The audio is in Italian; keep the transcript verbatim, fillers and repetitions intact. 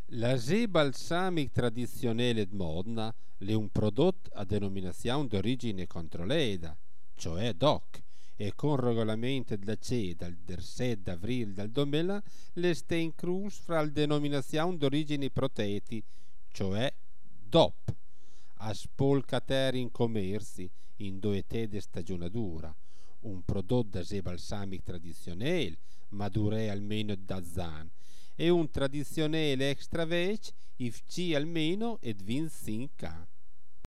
L'asè balsamic tradizionale di Modena è un prodotto a denominazione d'origine controllata, cioè D O C, e con regolamento dell'A C E dal sette aprile del duemila le sta inclus fra le denominazioni d'origine protette, cioè D O P, a spolcater in commerci in due di stagionatura, un prodotto d'asè balsamic tradizionale, ma dura almeno da zan, e un tradizionale extra veg, if ci almeno ed venticinque anni.